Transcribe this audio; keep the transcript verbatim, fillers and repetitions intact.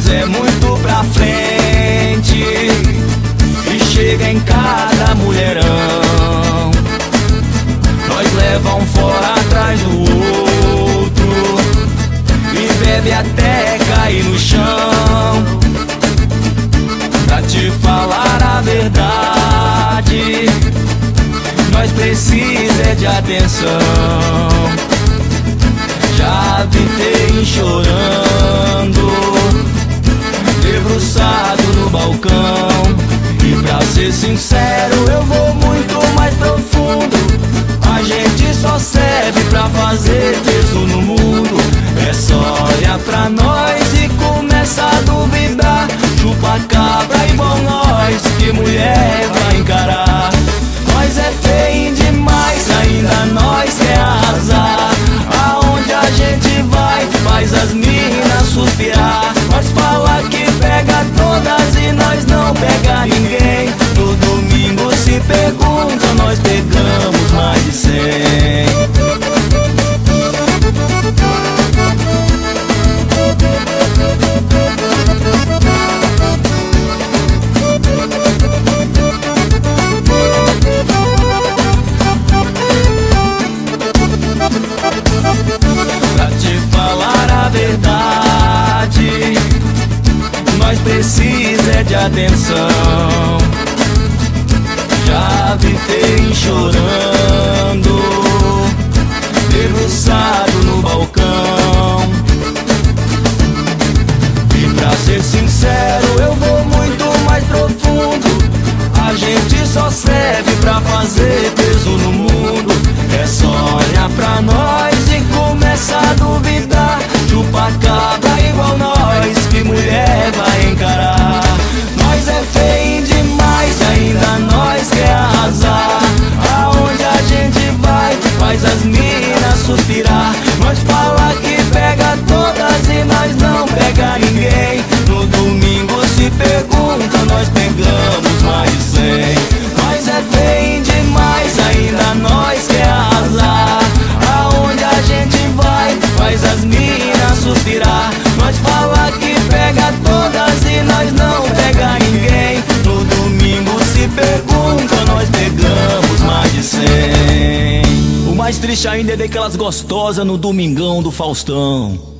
é muito pra frente e chega em cada mulherão. Nós leva um fora atrás do outro e bebe até cair no chão. Pra te falar a verdade, nós precisa é de atenção. Já vi tem chorando, debruçado no balcão. E pra ser sincero, eu vou muito mais profundo. A gente só serve pra fazer peso no mundo. É só olhar pra nós e começa a duvidar. Chupa cabra igual nós, que mulher vai encarar. Nós é feio demais, ainda nós quer arrasar. Aonde a gente vai, faz as minas suspirar. Nós fala que pega todas e nós não pega ninguém. No domingo se pergunta, nós pegamos mais de cem. Pra te falar a verdade, nós precisa é de atenção. Já vi tem chorando, debruçado no balcão. E pra ser sincero, eu vou muito mais profundo. A gente só serve pra fazer peso no mundo. É só olhar pra nós e começa a duvidar. Chupa cabra igual nós, que mulher vai encarar. Nós é feio demais, ainda nós quer arrasar. Aonde a gente vai, faz as minas suspirar. Nós fala que pega todas e nós não pega ninguém. No domingo se pergunta, nós pegamos mais de cem. Nós é feio demais, ainda nós quer arrasar. Aonde a gente vai, faz as minas suspirar. Nós fala que pega todas e nós não pega ninguém. No domingo se pergunta, nós pegamos mais de cem. O mais triste ainda é ver aquelas gostosas no domingão do Faustão.